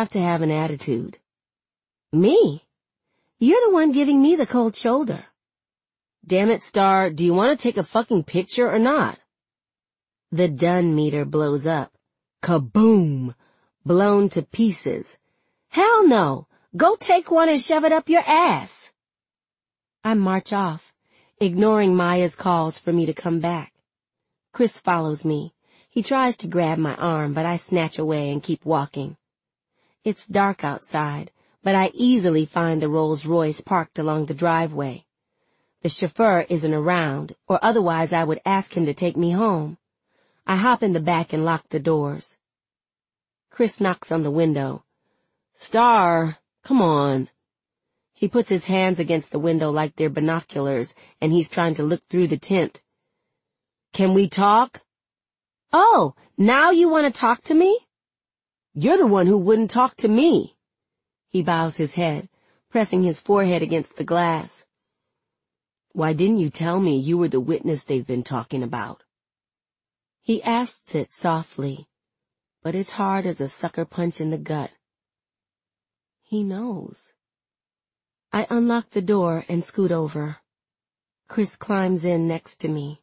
have to have an attitude. Me? You're the one giving me the cold shoulder. Damn it, Star, do you want to take a fucking picture or not? The done meter blows up. Kaboom! Blown to pieces. Hell no! Go take one and shove it up your ass! I march off, ignoring Maya's calls for me to come back. Chris follows me. He tries to grab my arm, but I snatch away and keep walking. It's dark outside, but I easily find the Rolls-Royce parked along the driveway. The chauffeur isn't around, or otherwise I would ask him to take me home. I hop in the back and lock the doors. Chris knocks on the window. Star, come on. He puts his hands against the window like they're binoculars, and he's trying to look through the tint. Can we talk? Oh, now you want to talk to me? You're the one who wouldn't talk to me. He bows his head, pressing his forehead against the glass. Why didn't you tell me you were the witness they've been talking about? He asks it softly, but it's hard as a sucker punch in the gut. He knows. I unlock the door and scoot over. Chris climbs in next to me.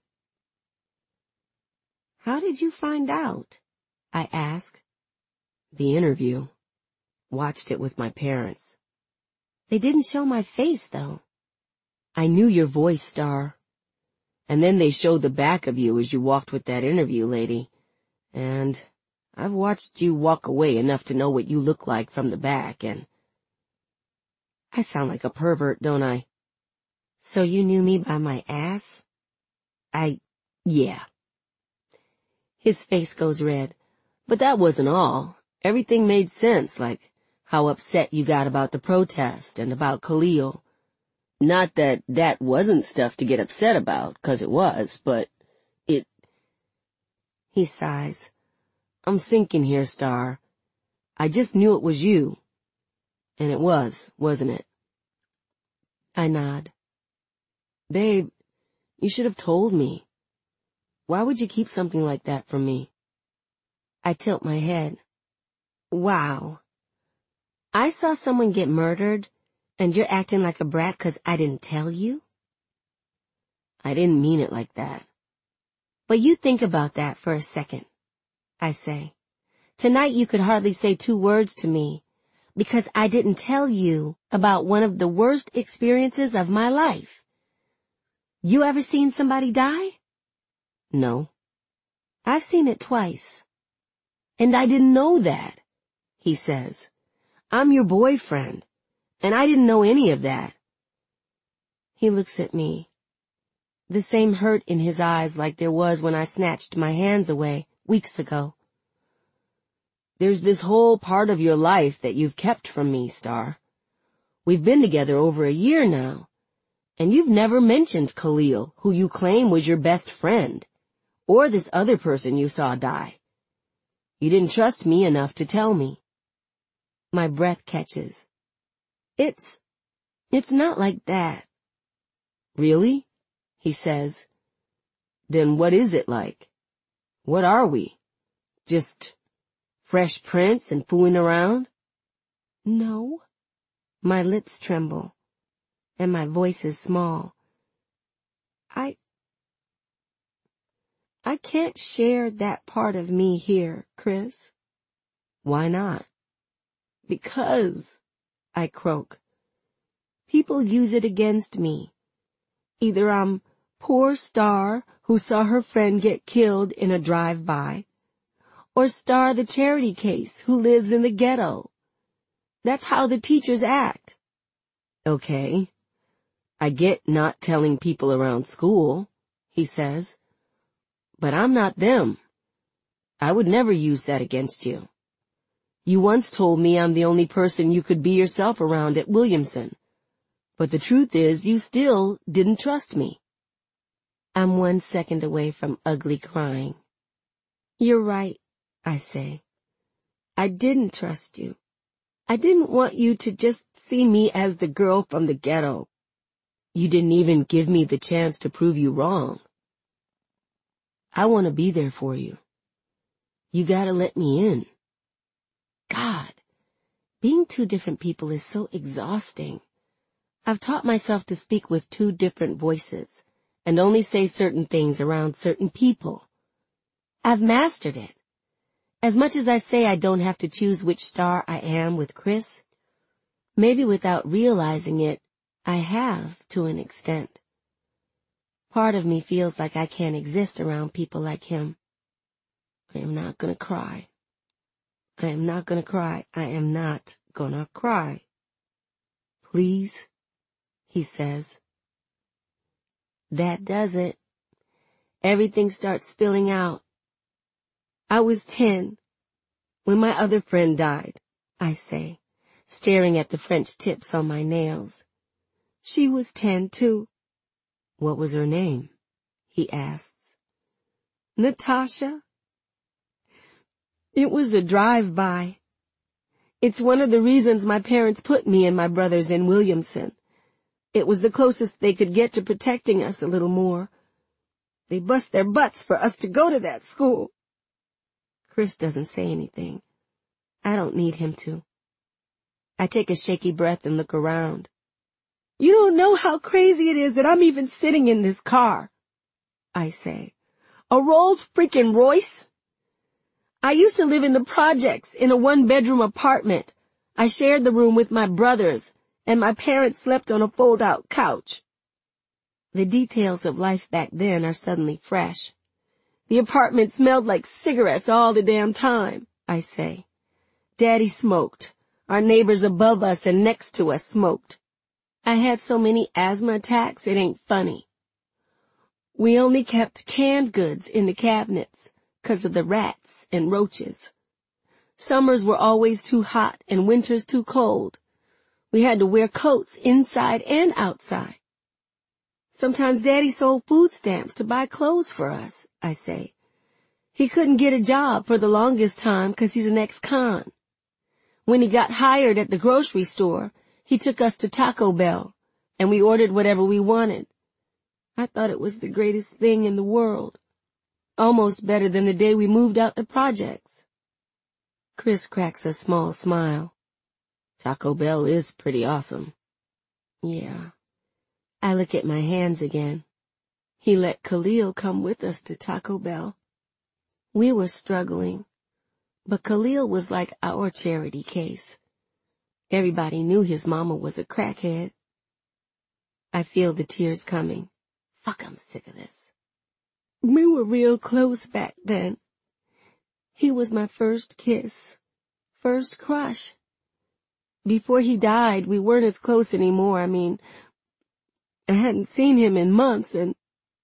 How did you find out? I ask. The interview. Watched it with my parents. They didn't show my face, though. I knew your voice, Star. And then they showed the back of you as you walked with that interview lady. And I've watched you walk away enough to know what you look like from the back, and... I sound like a pervert, don't I? So you knew me by my ass? Yeah. His face goes red. But that wasn't all. Everything made sense, like how upset you got about the protest and about Khalil. Not that that wasn't stuff to get upset about, 'cause it was, but it... He sighs. I'm sinking here, Star. I just knew it was you. And it was, wasn't it? I nod. Babe, you should have told me. Why would you keep something like that from me? I tilt my head. Wow. I saw someone get murdered, and you're acting like a brat 'cause I didn't tell you? I didn't mean it like that. But you think about that for a second, I say. Tonight you could hardly say 2 words to me, because I didn't tell you about one of the worst experiences of my life. You ever seen somebody die? No. I've seen it twice. And I didn't know that, he says. I'm your boyfriend, and I didn't know any of that. He looks at me. The same hurt in his eyes like there was when I snatched my hands away weeks ago. There's this whole part of your life that you've kept from me, Star. We've been together over a year now, and you've never mentioned Khalil, who you claim was your best friend, or this other person you saw die. You didn't trust me enough to tell me. My breath catches. It's not like that. Really? He says. Then what is it like? What are we? Just Fresh Prince and fooling around? No. My lips tremble, and my voice is small. I can't share that part of me here, Chris. Why not? Because, I croak. People use it against me. Either I'm poor Star who saw her friend get killed in a drive-by, or Star the charity case who lives in the ghetto. That's how the teachers act. Okay. I get not telling people around school, he says. But I'm not them. I would never use that against you. You once told me I'm the only person you could be yourself around at Williamson. But the truth is you still didn't trust me. I'm 1 second away from ugly crying. You're right, I say. I didn't trust you. I didn't want you to just see me as the girl from the ghetto. You didn't even give me the chance to prove you wrong. I want to be there for you. You gotta let me in. God, Being two different people is so exhausting. I've taught myself to speak with two different voices and only say certain things around certain people. I've mastered it. As much as I say I don't have to choose which star I am with Chris, maybe without realizing it, I have to an extent. Part of me feels like I can't exist around people like him. I am not gonna cry. I am not gonna cry. I am not gonna cry. Please, he says. That does it. Everything starts spilling out. I was 10 when my other friend died, I say, staring at the French tips on my nails. She was 10 too. What was her name? He asks. Natasha. It was a drive-by. It's one of the reasons my parents put me and my brothers in Williamson. It was the closest they could get to protecting us a little more. They bust their butts for us to go to that school. Chris doesn't say anything. I don't need him to. I take a shaky breath and look around. You don't know how crazy it is that I'm even sitting in this car, I say. A Rolls freaking Royce? I used to live in the projects in a one-bedroom apartment. I shared the room with my brothers, and my parents slept on a fold-out couch. The details of life back then are suddenly fresh. The apartment smelled like cigarettes all the damn time, I say. Daddy smoked. Our neighbors above us and next to us smoked. I had so many asthma attacks, it ain't funny. We only kept canned goods in the cabinets 'cause of the rats and roaches. Summers were always too hot and winters too cold. We had to wear coats inside and outside. Sometimes Daddy sold food stamps to buy clothes for us, I say. He couldn't get a job for the longest time 'cause he's an ex-con. When he got hired at the grocery store, he took us to Taco Bell, and we ordered whatever we wanted. I thought it was the greatest thing in the world. Almost better than the day we moved out the projects. Chris cracks a small smile. Taco Bell is pretty awesome. Yeah. I look at my hands again. He let Khalil come with us to Taco Bell. We were struggling, but Khalil was like our charity case. Everybody knew his mama was a crackhead. I feel the tears coming. Fuck, I'm sick of this. We were real close back then. He was my first kiss, first crush. Before he died, we weren't as close anymore. I mean, I hadn't seen him in months, and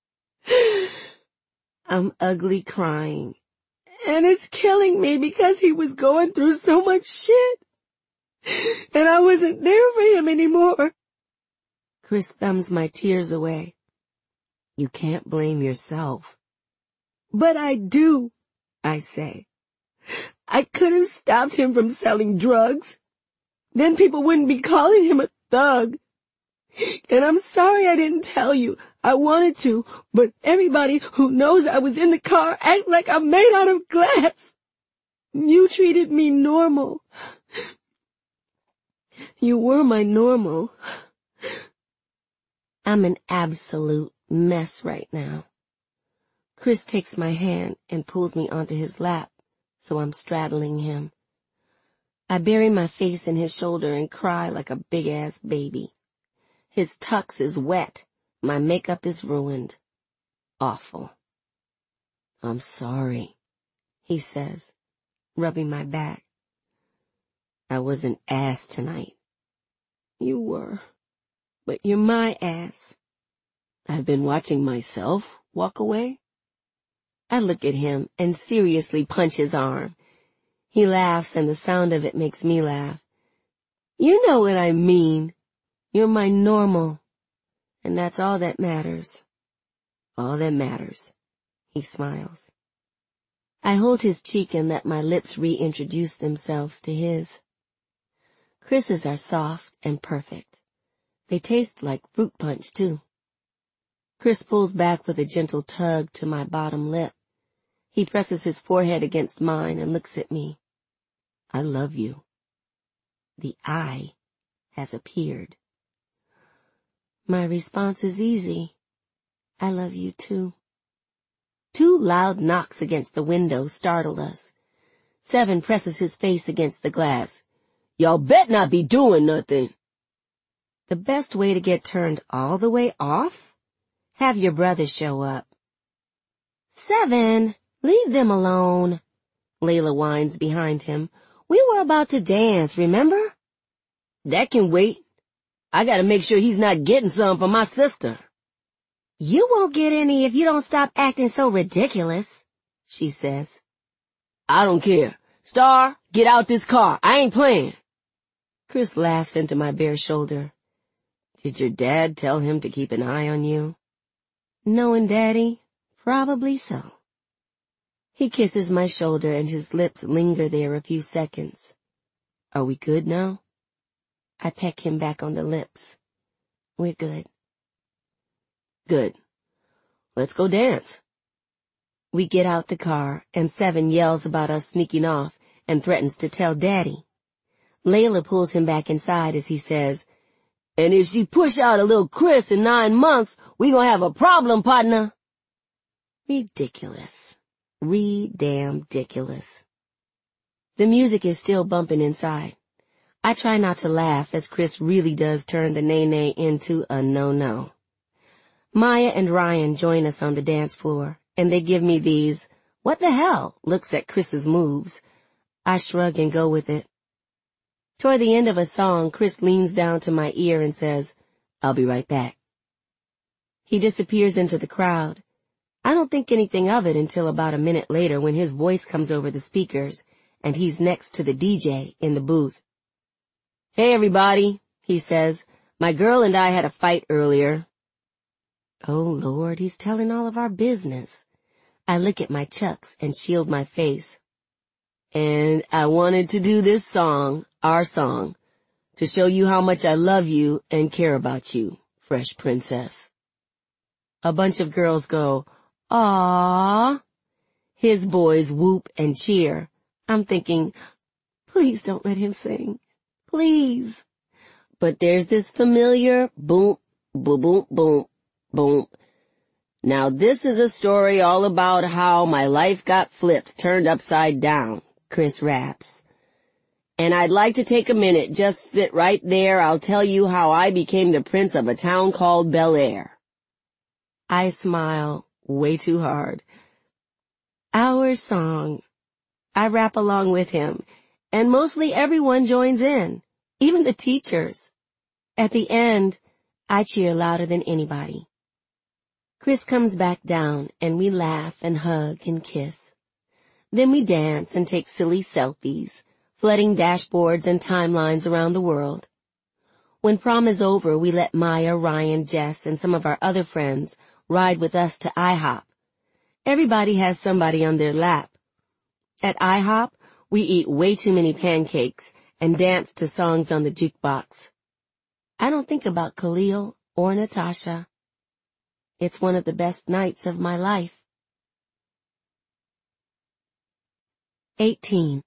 I'm ugly crying. And it's killing me because he was going through so much shit. And I wasn't there for him anymore. Chris thumbs my tears away. You can't blame yourself. But I do, I say. I could have stopped him from selling drugs. Then people wouldn't be calling him a thug. And I'm sorry I didn't tell you. I wanted to, but everybody who knows I was in the car acts like I'm made out of glass. You treated me normal. You were my normal. I'm an absolute mess right now. Chris takes my hand and pulls me onto his lap, so I'm straddling him. I bury my face in his shoulder and cry like a big-ass baby. His tux is wet. My makeup is ruined. Awful. I'm sorry, he says, rubbing my back. I was an ass tonight. You were, but you're my ass. I've been watching myself walk away. I look at him and seriously punch his arm. He laughs and the sound of it makes me laugh. You know what I mean. You're my normal. And that's all that matters. All that matters. He smiles. I hold his cheek and let my lips reintroduce themselves to his. Chris's are soft and perfect. They taste like fruit punch, too. Chris pulls back with a gentle tug to my bottom lip. He presses his forehead against mine and looks at me. I love you. The I has appeared. My response is easy. I love you too. 2 loud knocks against the window startled us. 7 presses his face against the glass. Y'all bet not be doing nothing. The best way to get turned all the way off? Have your brothers show up. 7, leave them alone. Layla whines behind him. We were about to dance, remember? That can wait. I gotta make sure he's not getting some from my sister. You won't get any if you don't stop acting so ridiculous, she says. I don't care. Star, get out this car. I ain't playing. Chris laughs into my bare shoulder. Did your dad tell him to keep an eye on you? Knowing Daddy, probably so. He kisses my shoulder and his lips linger there a few seconds. Are we good now? I peck him back on the lips. We're good. Good. Let's go dance. We get out the car, and 7 yells about us sneaking off and threatens to tell Daddy. Layla pulls him back inside as he says, and if she push out a little Chris in 9 months, we gonna have a problem, partner. Ridiculous. Re-damn-diculous. The music is still bumping inside. I try not to laugh as Chris really does turn the nay-nay into a no-no. Maya and Ryan join us on the dance floor, and they give me these, what the hell, looks at Chris's moves. I shrug and go with it. Toward the end of a song, Chris leans down to my ear and says, I'll be right back. He disappears into the crowd. I don't think anything of it until about a minute later when his voice comes over the speakers, and he's next to the DJ in the booth. Hey everybody, he says, my girl and I had a fight earlier. Oh Lord, he's telling all of our business. I lick at my chucks and shield my face. And I wanted to do this song, our song, to show you how much I love you and care about you, Fresh Princess. A bunch of girls go, aww. His boys whoop and cheer. I'm thinking, please don't let him sing. Please. But there's this familiar boom, boom, boom, boom, boom. Now this is a story all about how my life got flipped, turned upside down, Chris raps. And I'd like to take a minute, just sit right there. I'll tell you how I became the prince of a town called Bel Air. I smile way too hard. Our song. I rap along with him, and mostly everyone joins in, even the teachers. At the end, I cheer louder than anybody. Chris comes back down, and we laugh and hug and kiss. Then we dance and take silly selfies, flooding dashboards and timelines around the world. When prom is over, we let Maya, Ryan, Jess, and some of our other friends ride with us to IHOP. Everybody has somebody on their lap. At IHOP, we eat way too many pancakes and dance to songs on the jukebox. I don't think about Khalil or Natasha. It's one of the best nights of my life. 18.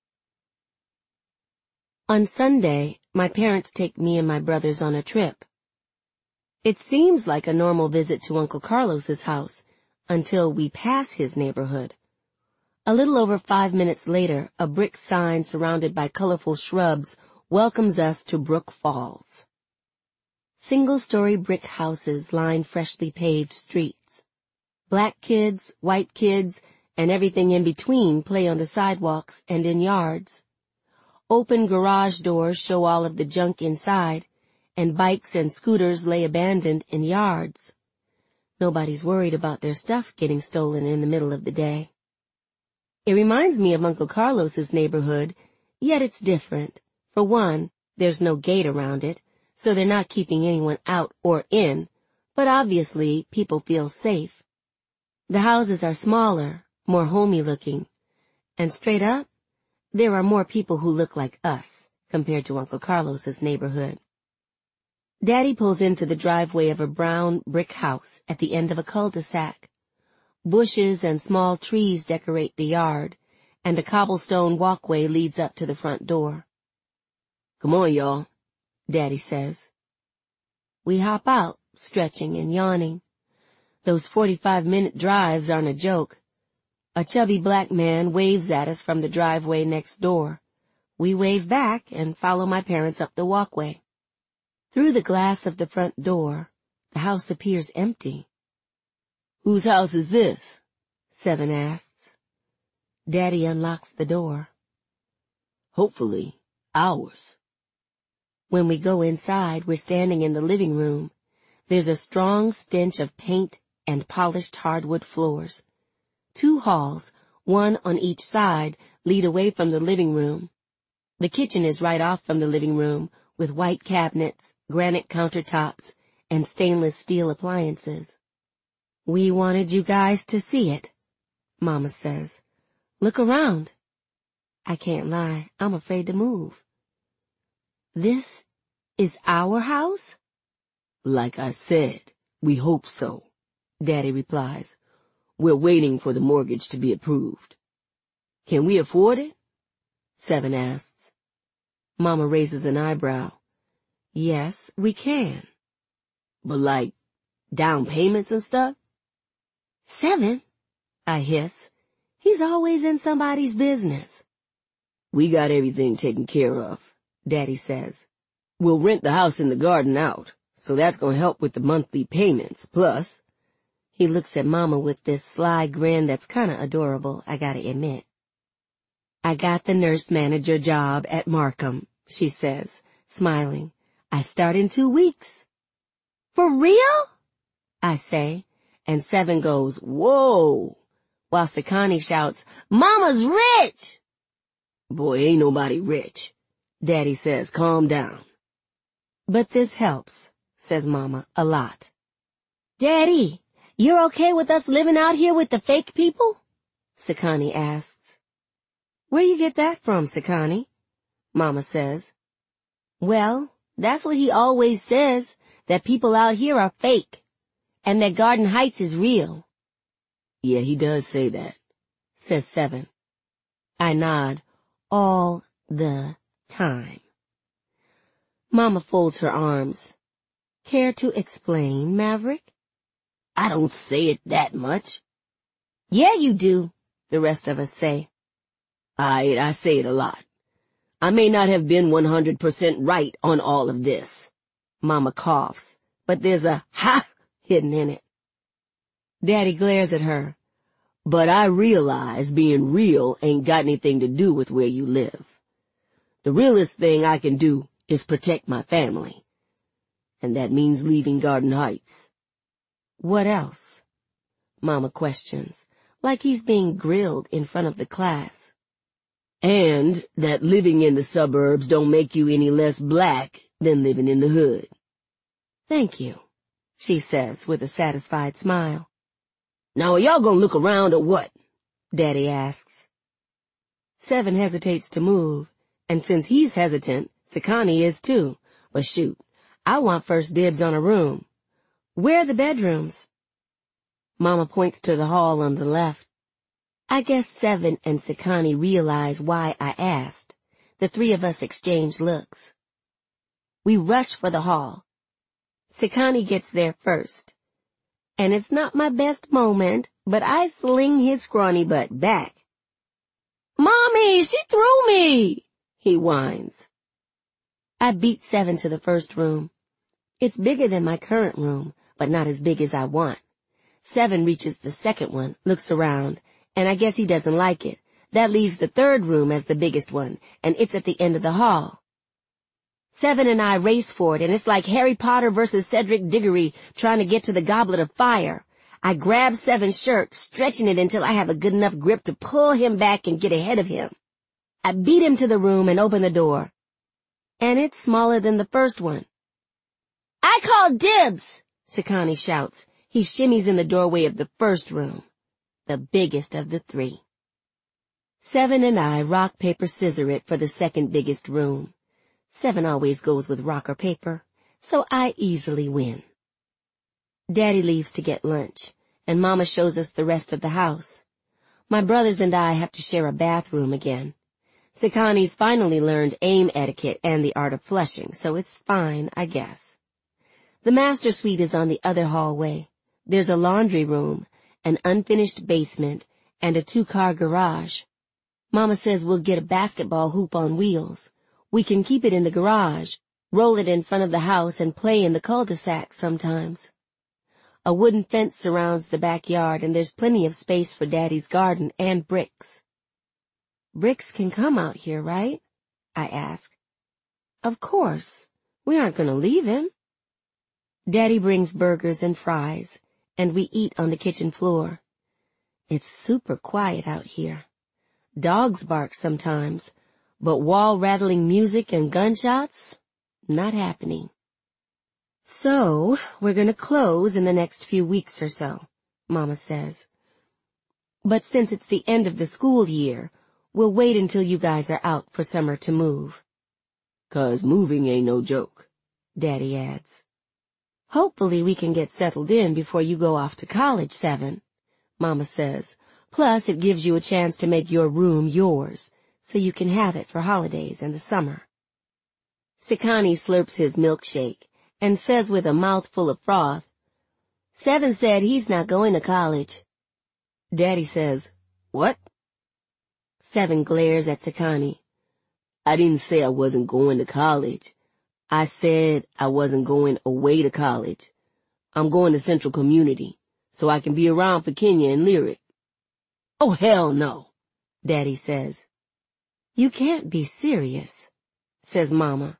On Sunday, my parents take me and my brothers on a trip. It seems like a normal visit to Uncle Carlos's house until we pass his neighborhood. A little over 5 minutes later, a brick sign surrounded by colorful shrubs welcomes us to Brook Falls. Single-story brick houses line freshly paved streets. Black kids, white kids, and everything in between play on the sidewalks and in yards. Open garage doors show all of the junk inside, and bikes and scooters lay abandoned in yards. Nobody's worried about their stuff getting stolen in the middle of the day. It reminds me of Uncle Carlos's neighborhood, yet it's different. For one, there's no gate around it, so they're not keeping anyone out or in, but obviously people feel safe. The houses are smaller, more homey looking, and straight up, there are more people who look like us compared to Uncle Carlos's neighborhood. Daddy pulls into the driveway of a brown brick house at the end of a cul-de-sac. Bushes and small trees decorate the yard, and a cobblestone walkway leads up to the front door. Come on, y'all, Daddy says. We hop out, stretching and yawning. Those 45-minute drives aren't a joke. A chubby black man waves at us from the driveway next door. We wave back and follow my parents up the walkway. Through the glass of the front door, the house appears empty. Whose house is this? Seven asks. Daddy unlocks the door. Hopefully, ours. When we go inside, we're standing in the living room. There's a strong stench of paint and polished hardwood floors. 2 halls, one on each side, lead away from the living room. The kitchen is right off from the living room, with white cabinets, granite countertops, and stainless steel appliances. We wanted you guys to see it, Mama says. Look around. I can't lie, I'm afraid to move. This is our house? Like I said, we hope so, Daddy replies. We're waiting for the mortgage to be approved. Can we afford it? Seven asks. Mama raises an eyebrow. Yes, we can. But like, down payments and stuff? Seven, I hiss. He's always in somebody's business. We got everything taken care of, Daddy says. We'll rent the house in the garden out, so that's gonna help with the monthly payments, plus. He looks at Mama with this sly grin that's kinda adorable, I gotta admit. I got the nurse manager job at Markham, she says, smiling. I start in 2 weeks. For real? I say, and Seven goes, whoa, while Sakani shouts, Mama's rich! Boy, ain't nobody rich. Daddy says, calm down. But this helps, says Mama, a lot. Daddy, you're okay with us living out here with the fake people? Sakani asks. Where you get that from, Sakani? Mama says. Well, that's what he always says, that people out here are fake, and that Garden Heights is real. Yeah, he does say that, says Seven. I nod, all the time. Mama folds her arms. Care to explain, Maverick? I don't say it that much. Yeah, you do, the rest of us say. I say it a lot. I may not have been 100% right on all of this. Mama coughs, but there's a ha hidden in it. Daddy glares at her. But I realize being real ain't got anything to do with where you live. The realest thing I can do is protect my family. And that means leaving Garden Heights. What else? Mama questions, like he's being grilled in front of the class. And that living in the suburbs don't make you any less black than living in the hood. Thank you, she says with a satisfied smile. Now are y'all gonna look around or what? Daddy asks. Seven hesitates to move, and since he's hesitant, Sakani is too. But shoot, I want first dibs on a room. Where are the bedrooms? Mama points to the hall on the left. I guess Seven and Sakani realize why I asked. The 3 of us exchange looks. We rush for the hall. Sakani gets there first. And it's not my best moment, but I sling his scrawny butt back. Mommy, she threw me, he whines. I beat Seven to the first room. It's bigger than my current room, but not as big as I want. Seven reaches the second one, looks around, and I guess he doesn't like it. That leaves the third room as the biggest one, and it's at the end of the hall. Seven and I race for it, and it's like Harry Potter versus Cedric Diggory trying to get to the Goblet of Fire. I grab Seven's shirt, stretching it until I have a good enough grip to pull him back and get ahead of him. I beat him to the room and open the door. And it's smaller than the first one. I call dibs, Sakani shouts. He shimmies in the doorway of the first room, the biggest of the 3. Seven and I rock, paper, scissor it for the second biggest room. Seven always goes with rock or paper, so I easily win. Daddy leaves to get lunch, and Mama shows us the rest of the house. My brothers and I have to share a bathroom again. Sekani's finally learned aim etiquette and the art of flushing, so it's fine, I guess. The master suite is on the other hallway. There's a laundry room, an unfinished basement, and a 2-car garage. Mama says we'll get a basketball hoop on wheels. We can keep it in the garage, roll it in front of the house, and play in the cul-de-sac sometimes. A wooden fence surrounds the backyard, and there's plenty of space for Daddy's garden and bricks. Bricks can come out here, right? I ask. Of course. We aren't going to leave him. Daddy brings burgers and fries, and we eat on the kitchen floor. It's super quiet out here. Dogs bark sometimes, but wall-rattling music and gunshots? Not happening. So, we're going to close in the next few weeks or so, Mama says. But since it's the end of the school year, we'll wait until you guys are out for summer to move. 'Cause moving ain't no joke, Daddy adds. Hopefully we can get settled in before you go off to college, Seven, Mama says. Plus it gives you a chance to make your room yours, so you can have it for holidays and the summer. Sekani slurps his milkshake and says with a mouthful of froth, Seven said he's not going to college. Daddy says, What? Seven glares at Sekani. I didn't say I wasn't going to college. I said I wasn't going away to college. I'm going to Central Community, so I can be around for Kenya and Lyric. Oh, hell no, Daddy says. You can't be serious, says Mama.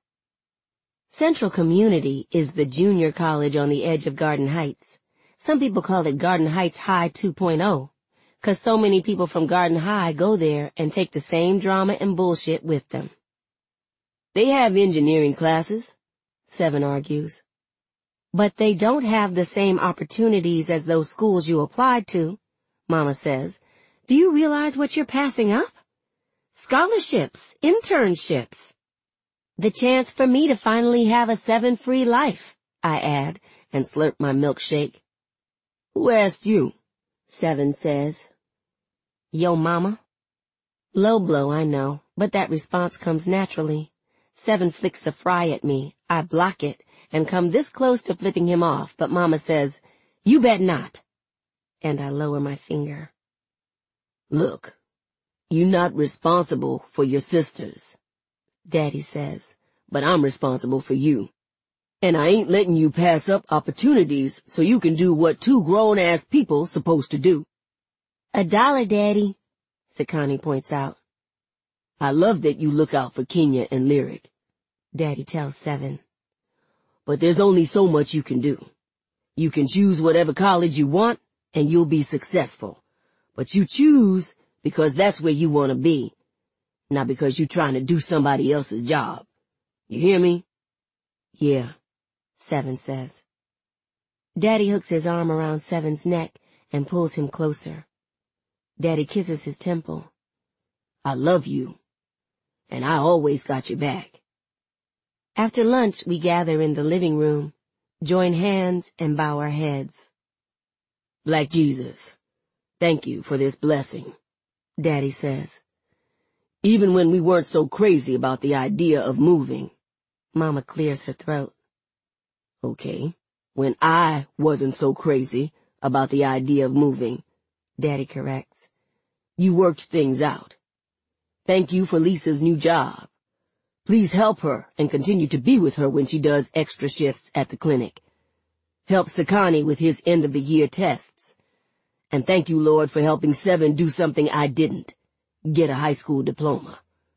Central Community is the junior college on the edge of Garden Heights. Some people call it Garden Heights High 2.0, 'cause so many people from Garden High go there and take the same drama and bullshit with them. They have engineering classes, Seven argues. But they don't have the same opportunities as those schools you applied to, Mama says. Do you realize what you're passing up? Scholarships, internships. The chance for me to finally have a Seven-free life, I add, and slurp my milkshake. Who asked you? Seven says. Yo, Mama. Low blow, I know, but that response comes naturally. Seven flicks a fry at me. I block it and come this close to flipping him off, but Mama says, You bet not. And I lower my finger. Look, you're not responsible for your sisters, Daddy says, but I'm responsible for you. And I ain't letting you pass up opportunities so you can do what two grown-ass people supposed to do. $1, Daddy, Sekani points out. I love that you look out for Kenya and Lyric, Daddy tells Seven. But there's only so much you can do. You can choose whatever college you want, and you'll be successful. But you choose because that's where you want to be, not because you're trying to do somebody else's job. You hear me? Yeah, Seven says. Daddy hooks his arm around Seven's neck and pulls him closer. Daddy kisses his temple. I love you, and I always got your back. After lunch, we gather in the living room, join hands, and bow our heads. Black Jesus, thank you for this blessing, Daddy says. Even when we weren't so crazy about the idea of moving. Mama clears her throat. Okay, when I wasn't so crazy about the idea of moving, Daddy corrects. You worked things out. Thank you for Lisa's new job. Please help her and continue to be with her when she does extra shifts at the clinic. Help Sekani with his end-of-the-year tests. And thank you, Lord, for helping Seven do something I didn't, get a high school diploma.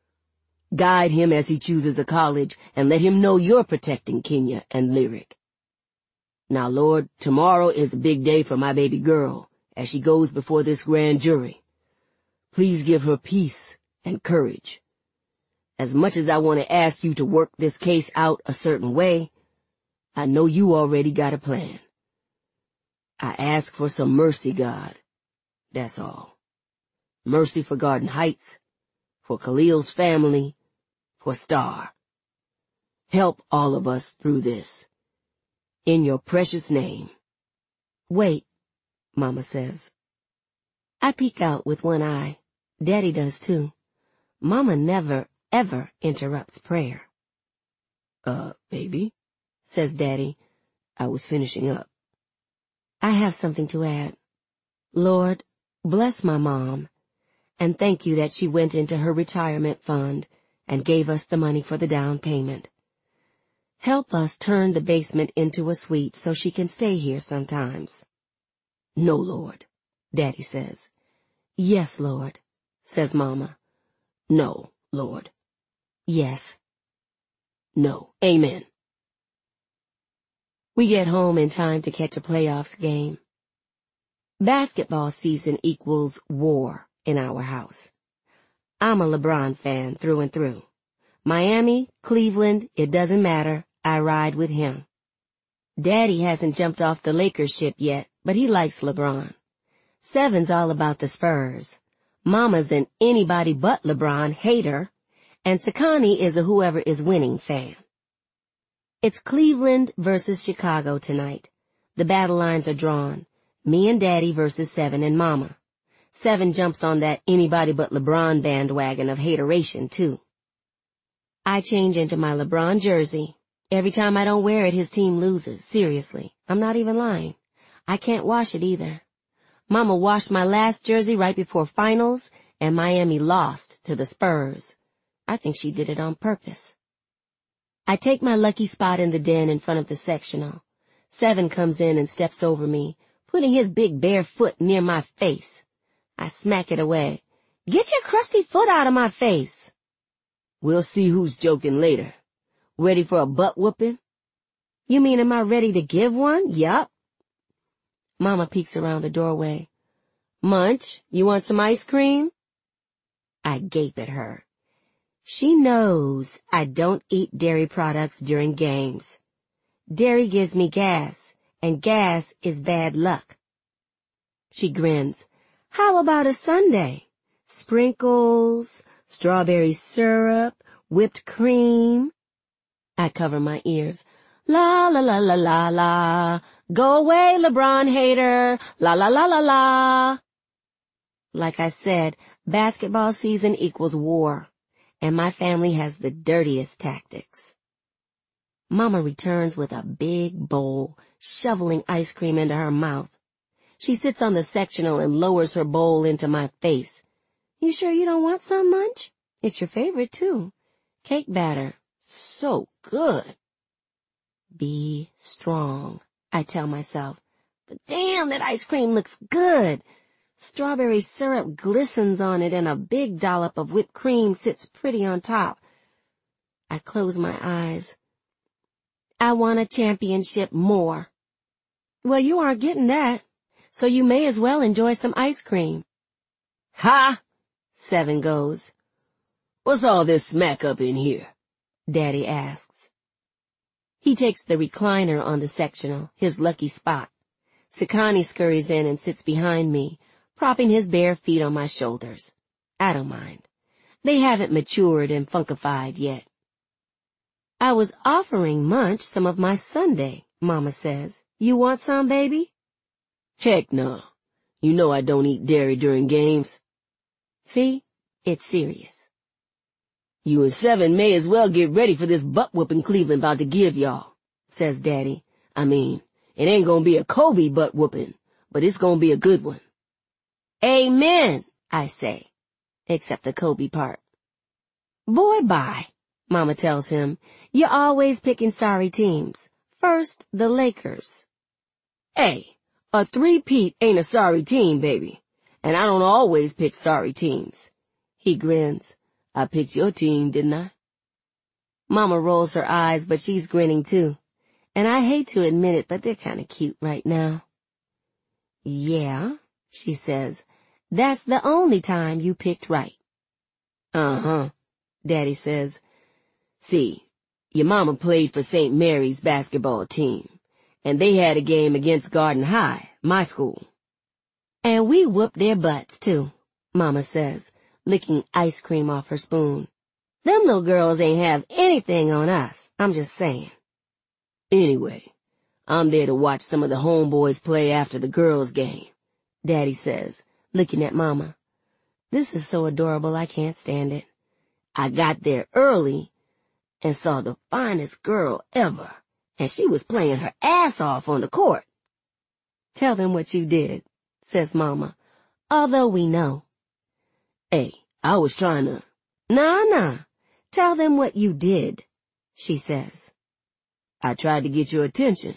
Guide him as he chooses a college and let him know you're protecting Kenya and Lyric. Now, Lord, tomorrow is a big day for my baby girl as she goes before this grand jury. Please give her peace and courage. As much as I want to ask you to work this case out a certain way, I know you already got a plan. I ask for some mercy, God. That's all. Mercy for Garden Heights, for Khalil's family, for Star. Help all of us through this. In your precious name. Wait, Mama says. I peek out with one eye. Daddy does too. Mama never, ever interrupts prayer. Baby, says Daddy. I was finishing up. I have something to add. Lord, bless my mom, and thank you that she went into her retirement fund and gave us the money for the down payment. Help us turn the basement into a suite so she can stay here sometimes. No, Lord, Daddy says. Yes, Lord, says Mama. No, Lord. Yes. No. Amen. We get home in time to catch a playoffs game. Basketball season equals war in our house. I'm a LeBron fan through and through. Miami, Cleveland, it doesn't matter. I ride with him. Daddy hasn't jumped off the Lakers ship yet, but he likes LeBron. Seven's all about the Spurs. Mama's an anybody but LeBron hater, and Sakani is a whoever is winning fan. It's Cleveland versus Chicago tonight. The battle lines are drawn. Me and Daddy versus Seven and Mama. Seven jumps on that anybody but LeBron bandwagon of hateration, too. I change into my LeBron jersey. Every time I don't wear it, his team loses. Seriously. I'm not even lying. I can't wash it either. Mama washed my last jersey right before finals, and Miami lost to the Spurs. I think she did it on purpose. I take my lucky spot in the den in front of the sectional. Seven comes in and steps over me, putting his big bare foot near my face. I smack it away. Get your crusty foot out of my face. We'll see who's joking later. Ready for a butt whooping? You mean am I ready to give one? Yup. Mama peeks around the doorway. Munch, you want some ice cream? I gape at her. She knows I don't eat dairy products during games. Dairy gives me gas, and gas is bad luck. She grins. How about a sundae? Sprinkles, strawberry syrup, whipped cream. I cover my ears. La la la la la la. Go away, LeBron hater. La la la la la. Like I said, basketball season equals war, and my family has the dirtiest tactics. Mama returns with a big bowl, shoveling ice cream into her mouth. She sits on the sectional and lowers her bowl into my face. You sure you don't want some, Munch? It's your favorite, too. Cake batter. So good. Be strong, I tell myself. But damn, that ice cream looks good. Strawberry syrup glistens on it and a big dollop of whipped cream sits pretty on top. I close my eyes. I want a championship more. Well, you aren't getting that, so you may as well enjoy some ice cream. Ha! Seven goes. What's all this smack up in here? Daddy asks. He takes the recliner on the sectional, his lucky spot. Sakani scurries in and sits behind me, propping his bare feet on my shoulders. I don't mind. They haven't matured and funkified yet. I was offering Munch some of my sundae, Mama says. You want some, baby? Heck no. You know I don't eat dairy during games. See? It's serious. You and Seven may as well get ready for this butt whooping Cleveland about to give y'all, says Daddy. I mean, it ain't gonna be a Kobe butt whooping, but it's gonna be a good one. Amen, I say, except the Kobe part. Boy, bye, Mama tells him. You're always picking sorry teams. First, the Lakers. Hey, a three-peat ain't a sorry team, baby. And I don't always pick sorry teams. He grins. I picked your team, didn't I? Mama rolls her eyes, but she's grinning too. And I hate to admit it, but they're kind of cute right now. Yeah, she says. That's the only time you picked right. Uh-huh, Daddy says. See, your mama played for St. Mary's basketball team, and they had a game against Garden High, my school. And we whooped their butts, too, Mama says, licking ice cream off her spoon. Them little girls ain't have anything on us, I'm just saying. Anyway, I'm there to watch some of the homeboys play after the girls' game, Daddy says, looking at Mama. This is so adorable I can't stand it. I got there early and saw the finest girl ever, and she was playing her ass off on the court. Tell them what you did, says Mama, although we know. Hey, I was trying to... Nah. Tell them what you did, she says. I tried to get your attention.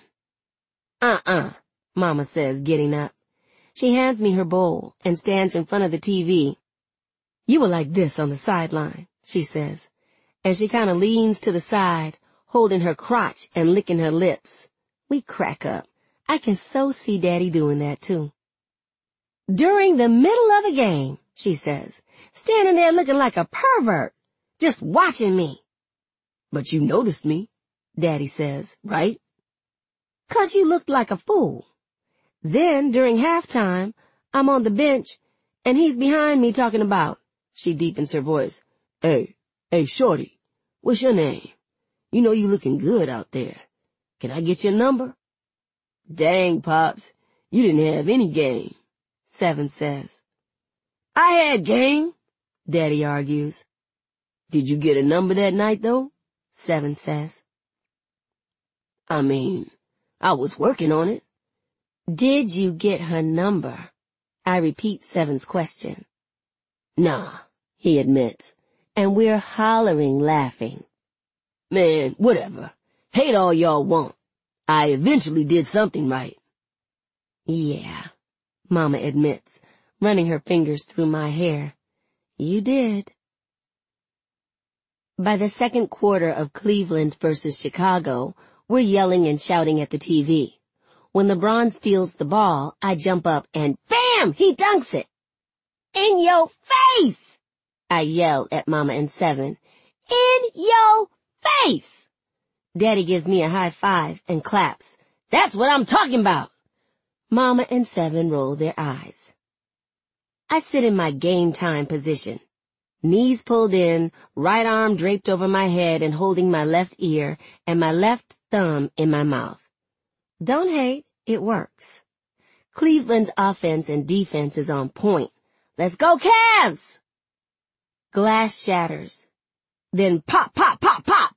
Mama says, getting up. She hands me her bowl and stands in front of the TV. You were like this on the sideline, she says, and she kind of leans to the side, holding her crotch and licking her lips. We crack up. I can so see Daddy doing that, too. During the middle of a game, she says, standing there looking like a pervert, just watching me. But you noticed me, Daddy says, right? 'Cause you looked like a fool. Then, during halftime, I'm on the bench, and he's behind me talking about, she deepens her voice, Hey, shorty, what's your name? You know you looking good out there. Can I get your number? Dang, Pops, you didn't have any game, Seven says. I had game, Daddy argues. Did you get a number that night, though? Seven says. I mean, I was working on it. Did you get her number? I repeat Seven's question. Nah, he admits, and we're hollering laughing. Man, whatever. Hate all y'all want. I eventually did something right. Yeah, Mama admits, running her fingers through my hair. You did. By the second quarter of Cleveland versus Chicago, we're yelling and shouting at the TV. When LeBron steals the ball, I jump up and bam! He dunks it. In your face! I yell at Mama and Seven. In your face! Daddy gives me a high five and claps. That's what I'm talking about! Mama and Seven roll their eyes. I sit in my game time position. Knees pulled in, right arm draped over my head and holding my left ear and my left thumb in my mouth. Don't hate, it works. Cleveland's offense and defense is on point. Let's go Cavs! Glass shatters. Then pop, pop, pop, pop!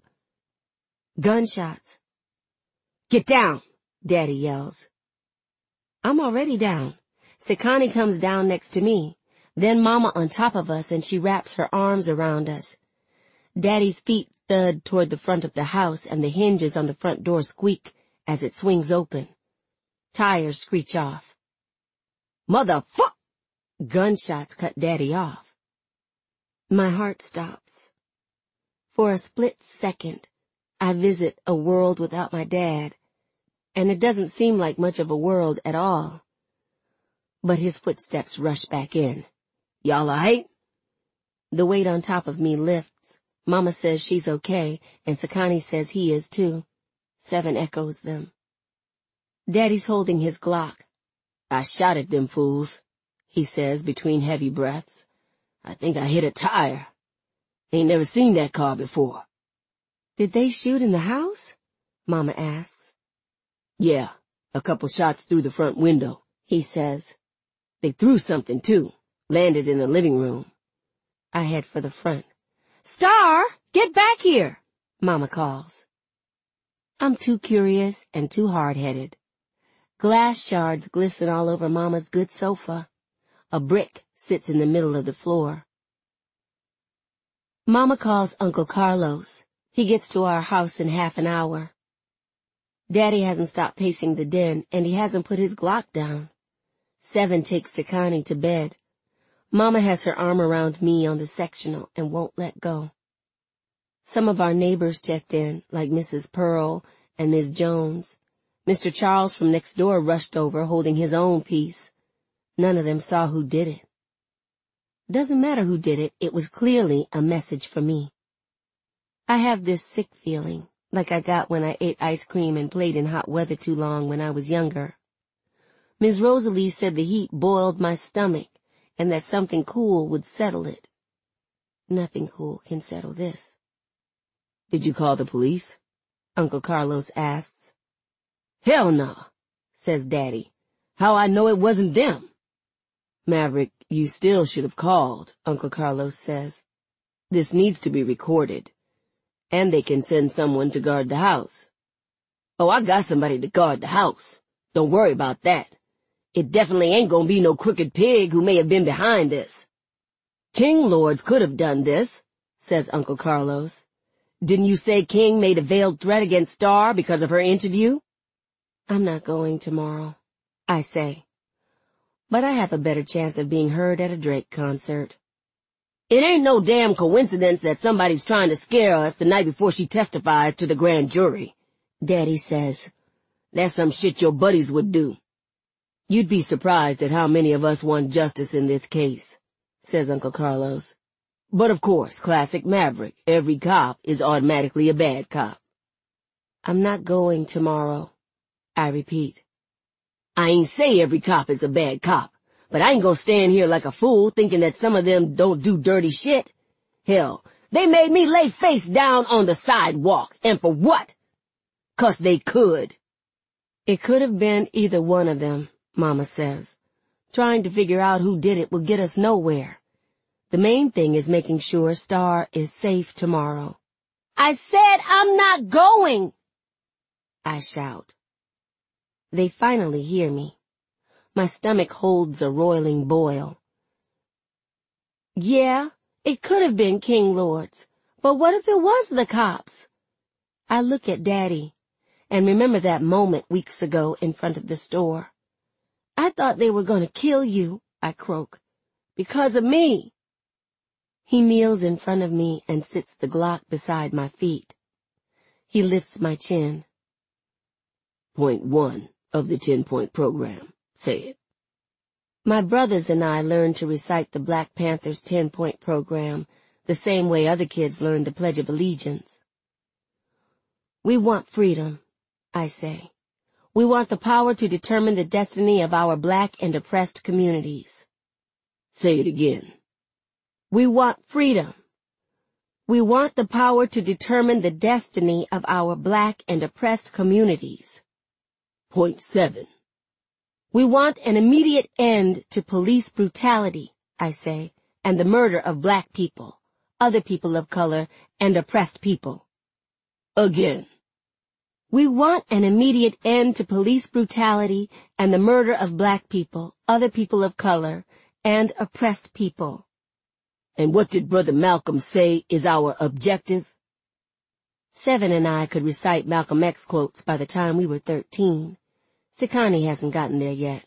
Gunshots. Get down, Daddy yells. I'm already down. Sekani comes down next to me. Then Mama on top of us, and she wraps her arms around us. Daddy's feet thud toward the front of the house, and the hinges on the front door squeak as it swings open. Tires screech off. Motherfuck! Gunshots cut Daddy off. My heart stops. For a split second, I visit a world without my dad, and it doesn't seem like much of a world at all. But his footsteps rush back in. Y'all alright? The weight on top of me lifts. Mama says she's okay, and Sekani says he is too. Seven echoes them. Daddy's holding his Glock. I shot at them fools, he says between heavy breaths. I think I hit a tire. Ain't never seen that car before. Did they shoot in the house? Mama asks. Yeah, a couple shots through the front window, he says. They threw something too. Landed in the living room. I head for the front. Star, get back here, Mama calls. I'm too curious and too hard-headed. Glass shards glisten all over Mama's good sofa. A brick sits in the middle of the floor. Mama calls Uncle Carlos. He gets to our house in half an hour. Daddy hasn't stopped pacing the den, and he hasn't put his Glock down. Seven takes Sekani to bed. Mama has her arm around me on the sectional and won't let go. Some of our neighbors checked in, like Mrs. Pearl and Ms. Jones. Mr. Charles from next door rushed over holding his own piece. None of them saw who did it. Doesn't matter who did it, it was clearly a message for me. I have this sick feeling, like I got when I ate ice cream and played in hot weather too long when I was younger. Ms. Rosalie said the heat boiled my stomach, and that something cool would settle it. Nothing cool can settle this. Did you call the police? Uncle Carlos asks. Hell no, says Daddy. How I know it wasn't them? Maverick, you still should have called, Uncle Carlos says. This needs to be recorded. And they can send someone to guard the house. Oh, I got somebody to guard the house. Don't worry about that. It definitely ain't gonna be no crooked pig who may have been behind this. King Lords could have done this, says Uncle Carlos. Didn't you say King made a veiled threat against Star because of her interview? I'm not going tomorrow, I say. But I have a better chance of being heard at a Drake concert. It ain't no damn coincidence that somebody's trying to scare us the night before she testifies to the grand jury, Daddy says. That's some shit your buddies would do. You'd be surprised at how many of us want justice in this case, says Uncle Carlos. But of course, classic Maverick, every cop is automatically a bad cop. I'm not going tomorrow, I repeat. I ain't say every cop is a bad cop, but I ain't gonna stand here like a fool thinking that some of them don't do dirty shit. Hell, they made me lay face down on the sidewalk, and for what? 'Cause they could. It could have been either one of them, Mama says. Trying to figure out who did it will get us nowhere. The main thing is making sure Star is safe tomorrow. I said I'm not going! I shout. They finally hear me. My stomach holds a roiling boil. Yeah, it could have been King Lords, but what if it was the cops? I look at Daddy and remember that moment weeks ago in front of the store. I thought they were going to kill you, I croak, because of me. He kneels in front of me and sits the Glock beside my feet. He lifts my chin. Point 1 of the 10-point program. Say it. My brothers and I learned to recite the Black Panthers 10-point program the same way other kids learned the Pledge of Allegiance. We want freedom, I say. We want the power to determine the destiny of our Black and oppressed communities. Say it again. We want freedom. We want the power to determine the destiny of our Black and oppressed communities. Point 7. We want an immediate end to police brutality, I say, and the murder of Black people, other people of color, and oppressed people. Again. We want an immediate end to police brutality and the murder of Black people, other people of color, and oppressed people. And what did Brother Malcolm say is our objective? Seven and I could recite Malcolm X quotes by the time we were 13. Sekani hasn't gotten there yet.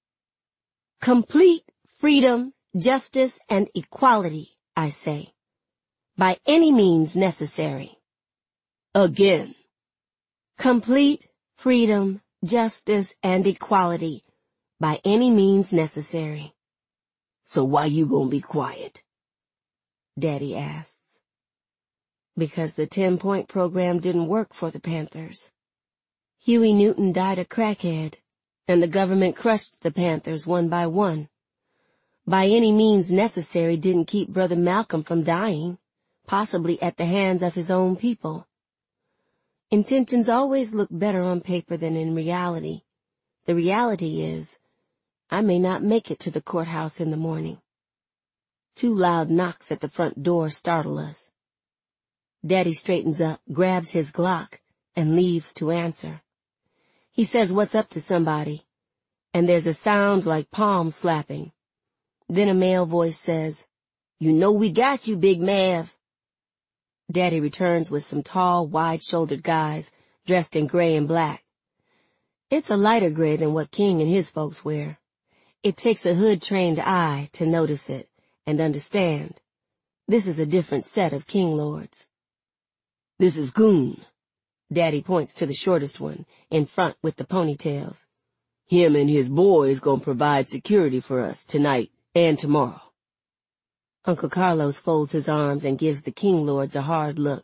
Complete freedom, justice, and equality, I say. By any means necessary. Again. Complete freedom, justice, and equality. By any means necessary. So why you gonna be quiet? Daddy asks. Because the 10-point program didn't work for the Panthers. Huey Newton died a crackhead, and the government crushed the Panthers one by one. By any means necessary didn't keep Brother Malcolm from dying, possibly at the hands of his own people. Intentions always look better on paper than in reality. The reality is, I may not make it to the courthouse in the morning. 2 loud knocks at the front door startle us. Daddy straightens up, grabs his Glock, and leaves to answer. He says what's up to somebody, and there's a sound like palm slapping. Then a male voice says, "You know we got you, Big Mav." Daddy returns with some tall, wide-shouldered guys dressed in gray and black. It's a lighter gray than what King and his folks wear. It takes a hood-trained eye to notice it and understand. This is a different set of King Lords. This is Goon. Daddy points to the shortest one, in front with the ponytails. Him and his boys gonna provide security for us tonight and tomorrow. Uncle Carlos folds his arms and gives the King Lords a hard look.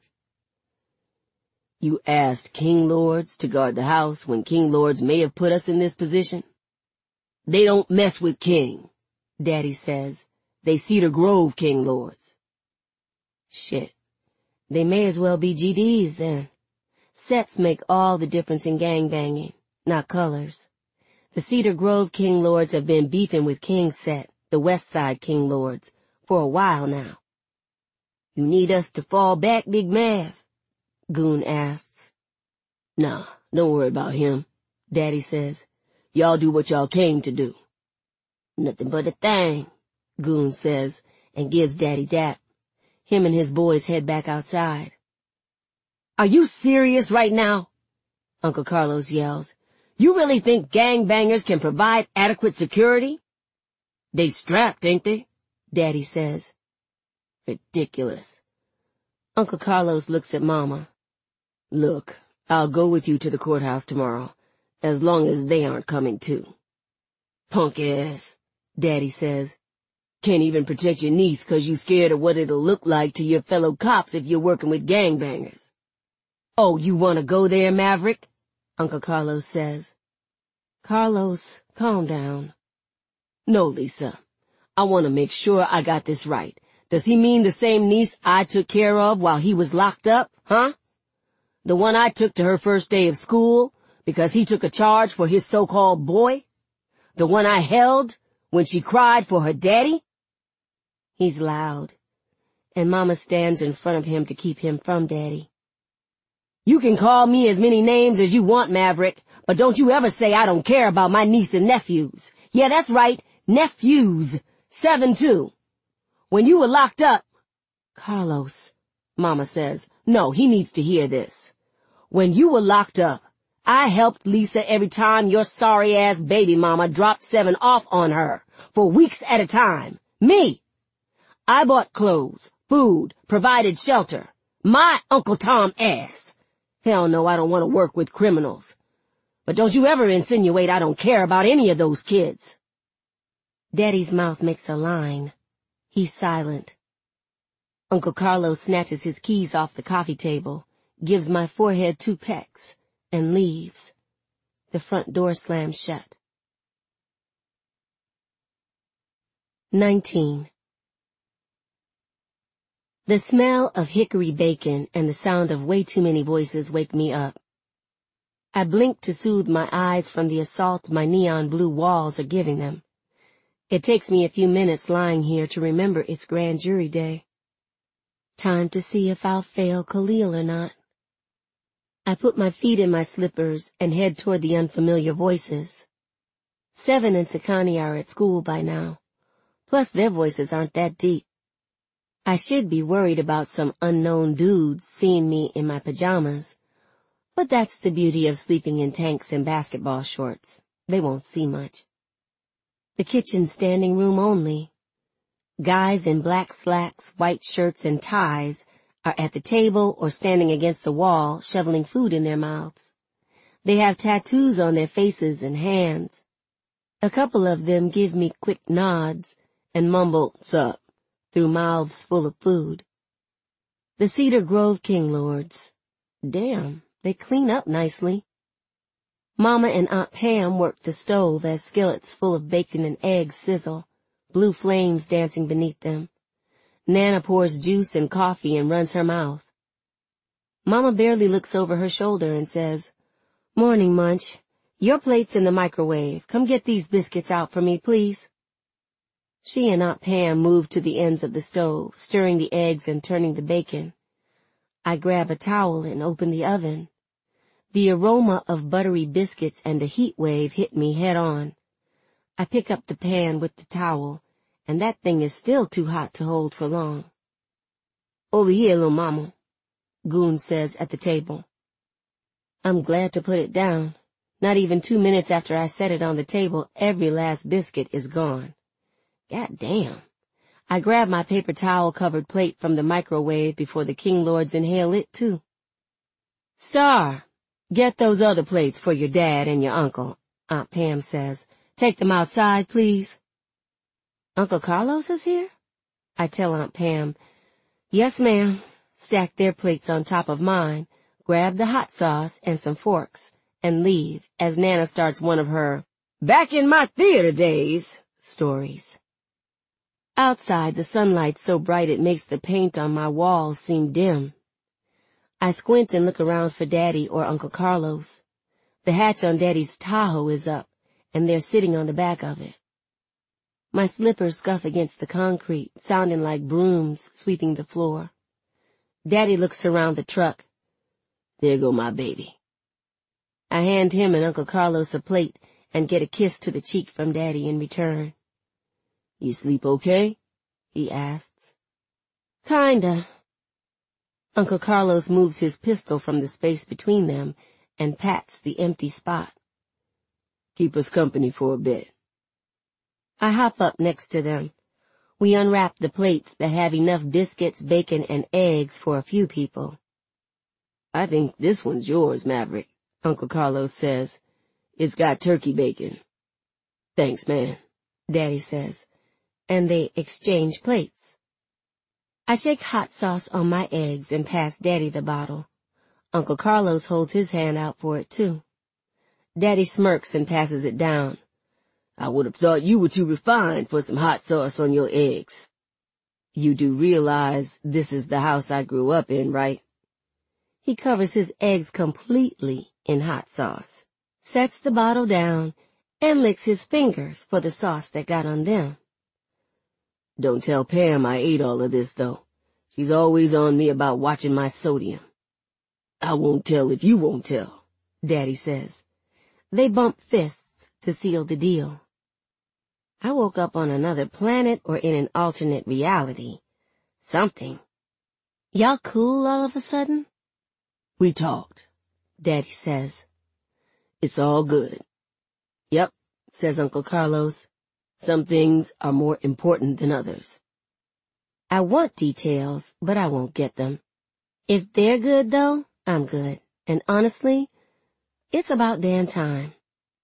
You asked King Lords to guard the house when King Lords may have put us in this position? They don't mess with King, Daddy says. They Cedar Grove King Lords. Shit. They may as well be GDs then. Sets make all the difference in gangbanging, not colors. The Cedar Grove King Lords have been beefing with King's set, the West Side King Lords, for a while now. You need us to fall back, Big Mav? Goon asks. Nah, don't worry about him, Daddy says. Y'all do what y'all came to do. Nothing but a thing, Goon says, and gives Daddy dap. Him and his boys head back outside. Are you serious right now? Uncle Carlos yells. You really think gangbangers can provide adequate security? They strapped, ain't they? Daddy says. Ridiculous. Uncle Carlos looks at Mama. Look, I'll go with you to the courthouse tomorrow, as long as they aren't coming too. Punk ass, Daddy says. Can't even protect your niece 'cause you scared of what it'll look like to your fellow cops if you're working with gangbangers. Oh, you want to go there, Maverick? Uncle Carlos says. Carlos, calm down. No, Lisa. I want to make sure I got this right. Does he mean the same niece I took care of while he was locked up, huh? The one I took to her first day of school because he took a charge for his so-called boy? The one I held when she cried for her daddy? He's loud, and Mama stands in front of him to keep him from Daddy. You can call me as many names as you want, Maverick, but don't you ever say I don't care about my niece and nephews. Yeah, that's right, nephews. 7 too. When you were locked up... Carlos, Mama says. No, he needs to hear this. When you were locked up, I helped Lisa every time your sorry-ass baby mama dropped 7 off on her, for weeks at a time. Me! I bought clothes, food, provided shelter. My Uncle Tom ass. Hell no, I don't want to work with criminals. But don't you ever insinuate I don't care about any of those kids. Daddy's mouth makes a line. He's silent. Uncle Carlos snatches his keys off the coffee table, gives my forehead 2 pecks, and leaves. The front door slams shut. 19. The smell of hickory bacon and the sound of way too many voices wake me up. I blink to soothe my eyes from the assault my neon blue walls are giving them. It takes me a few minutes lying here to remember it's grand jury day. Time to see if I'll fail Khalil or not. I put my feet in my slippers and head toward the unfamiliar voices. 7 and Sakani are at school by now. Plus their voices aren't that deep. I should be worried about some unknown dudes seeing me in my pajamas, but that's the beauty of sleeping in tanks and basketball shorts. They won't see much. The kitchen's standing room only. Guys in black slacks, white shirts, and ties are at the table or standing against the wall shoveling food in their mouths. They have tattoos on their faces and hands. A couple of them give me quick nods and mumble, "Sup?" through mouths full of food. The Cedar Grove King Lords. Damn, they clean up nicely. Mama and Aunt Pam work the stove as skillets full of bacon and eggs sizzle, blue flames dancing beneath them. Nana pours juice and coffee and runs her mouth. Mama barely looks over her shoulder and says, "Morning, Munch. Your plate's in the microwave. Come get these biscuits out for me, please." She and Aunt Pam move to the ends of the stove, stirring the eggs and turning the bacon. I grab a towel and open the oven. The aroma of buttery biscuits and a heat wave hit me head on. I pick up the pan with the towel, and that thing is still too hot to hold for long. "Over here, little mama," Goon says at the table. I'm glad to put it down. Not even 2 minutes after I set it on the table, every last biscuit is gone. God damn. I grab my paper towel-covered plate from the microwave before the King Lords inhale it, too. "Star, get those other plates for your dad and your uncle," Aunt Pam says. "Take them outside, please." "Uncle Carlos is here?" I tell Aunt Pam. "Yes, ma'am." Stack their plates on top of mine, grab the hot sauce and some forks, and leave as Nana starts one of her "back in my theater days" stories. Outside, the sunlight's so bright it makes the paint on my walls seem dim. I squint and look around for Daddy or Uncle Carlos. The hatch on Daddy's Tahoe is up, and they're sitting on the back of it. My slippers scuff against the concrete, sounding like brooms sweeping the floor. Daddy looks around the truck. There go my baby. I hand him and Uncle Carlos a plate and get a kiss to the cheek from Daddy in return. You sleep okay? He asks. Kinda. Uncle Carlos moves his pistol from the space between them and pats the empty spot. Keep us company for a bit. I hop up next to them. We unwrap the plates that have enough biscuits, bacon, and eggs for a few people. I think this one's yours, Maverick, Uncle Carlos says. It's got turkey bacon. Thanks, man, Daddy says, and they exchange plates. I shake hot sauce on my eggs and pass Daddy the bottle. Uncle Carlos holds his hand out for it, too. Daddy smirks and passes it down. I would have thought you were too refined for some hot sauce on your eggs. You do realize this is the house I grew up in, right? He covers his eggs completely in hot sauce, sets the bottle down, and licks his fingers for the sauce that got on them. Don't tell Pam I ate all of this, though. She's always on me about watching my sodium. I won't tell if you won't tell, Daddy says. They bump fists to seal the deal. I woke up on another planet or in an alternate reality. Something. Y'all cool all of a sudden? We talked, Daddy says. It's all good. Yep, says Uncle Carlos. Some things are more important than others. I want details, but I won't get them. If they're good, though, I'm good. And honestly, it's about damn time.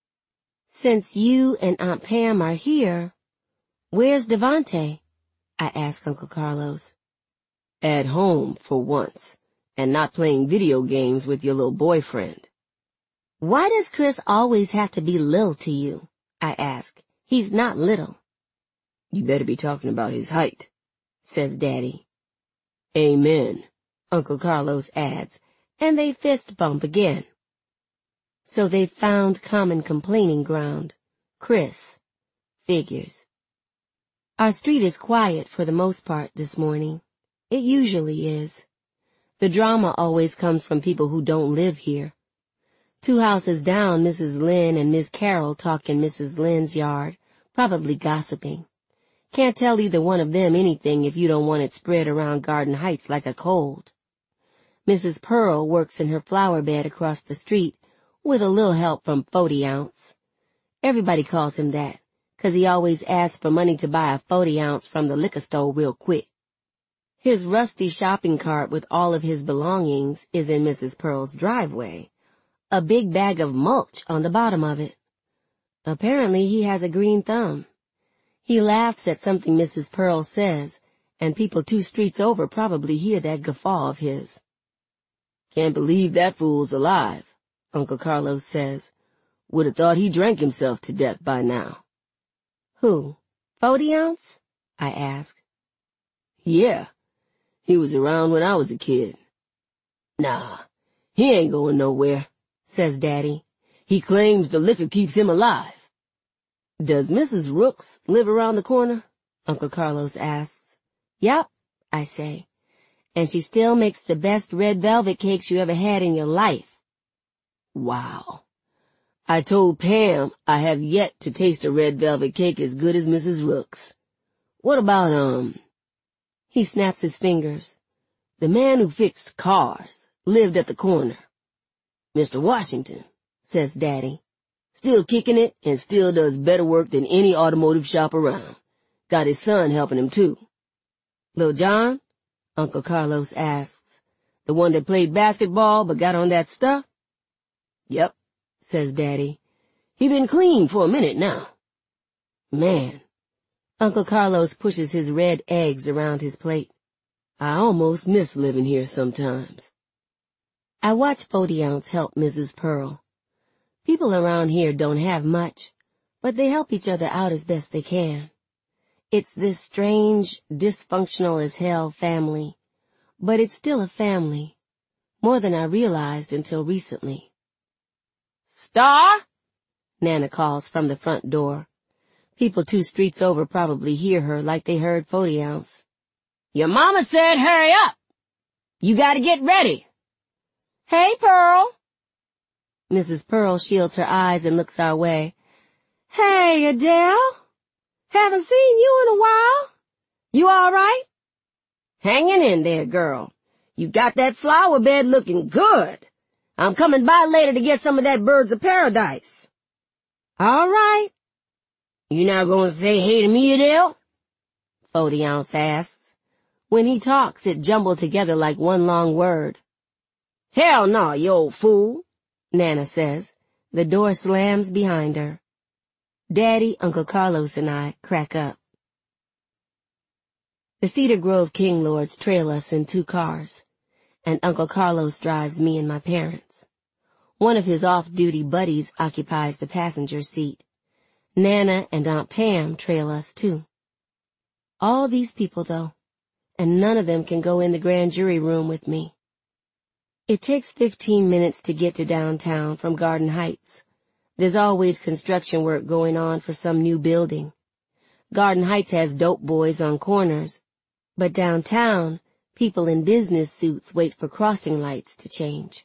Since you and Aunt Pam are here, where's Devante? I ask Uncle Carlos. At home, for once, and not playing video games with your little boyfriend. Why does Chris always have to be little to you? I ask. He's not little. You better be talking about his height, says Daddy. Amen, Uncle Carlos adds, and they fist bump again. So they've found common complaining ground. Chris. Figures. Our street is quiet for the most part this morning. It usually is. The drama always comes from people who don't live here. 2 houses down, Mrs. Lynn and Miss Carroll talk in Mrs. Lynn's yard, probably gossiping. Can't tell either one of them anything if you don't want it spread around Garden Heights like a cold. Mrs. Pearl works in her flower bed across the street, with a little help from 40 ounce. Everybody calls him that, 'cause he always asks for money to buy a 40 ounce from the liquor store real quick. His rusty shopping cart with all of his belongings is in Mrs. Pearl's driveway, a big bag of mulch on the bottom of it. Apparently he has a green thumb. He laughs at something Mrs. Pearl says, and people 2 streets over probably hear that guffaw of his. Can't believe that fool's alive, Uncle Carlos says. Would have thought he drank himself to death by now. Who? 40 ounce? I ask. Yeah, he was around when I was a kid. Nah, he ain't going nowhere, says Daddy. He claims the liquor keeps him alive. Does Mrs. Rooks live around the corner? Uncle Carlos asks. Yup, I say. And she still makes the best red velvet cakes you ever had in your life. Wow. I told Pam I have yet to taste a red velvet cake as good as Mrs. Rooks. What about, He snaps his fingers. The man who fixed cars lived at the corner. Mr. Washington, says Daddy. Still kicking it and still does better work than any automotive shop around. Got his son helping him too. Lil John? Uncle Carlos asks. The one that played basketball but got on that stuff? Yep, says Daddy. He been clean for a minute now. Man. Uncle Carlos pushes his red eggs around his plate. I almost miss living here sometimes. I watch 40 ounce help Mrs. Pearl. People around here don't have much, but they help each other out as best they can. It's this strange, dysfunctional as hell family, but it's still a family, more than I realized until recently. Star? Nana calls from the front door. People 2 streets over probably hear her like they heard 40 ounce. Your mama said hurry up. You gotta get ready. Hey, Pearl. Mrs. Pearl shields her eyes and looks our way. Hey, Adele. Haven't seen you in a while. You all right? Hanging in there, girl. You got that flower bed looking good. I'm coming by later to get some of that Birds of Paradise. All right. You not gonna say hey to me, Adele? 40 ounce asks. When he talks, it jumbled together like one long word. Hell no, you old fool, Nana says. The door slams behind her. Daddy, Uncle Carlos, and I crack up. The Cedar Grove King Lords trail us in 2 cars, and Uncle Carlos drives me and my parents. One of his off-duty buddies occupies the passenger seat. Nana and Aunt Pam trail us too. All these people, though, and none of them can go in the grand jury room with me. It takes 15 minutes to get to downtown from Garden Heights. There's always construction work going on for some new building. Garden Heights has dope boys on corners, but downtown, people in business suits wait for crossing lights to change.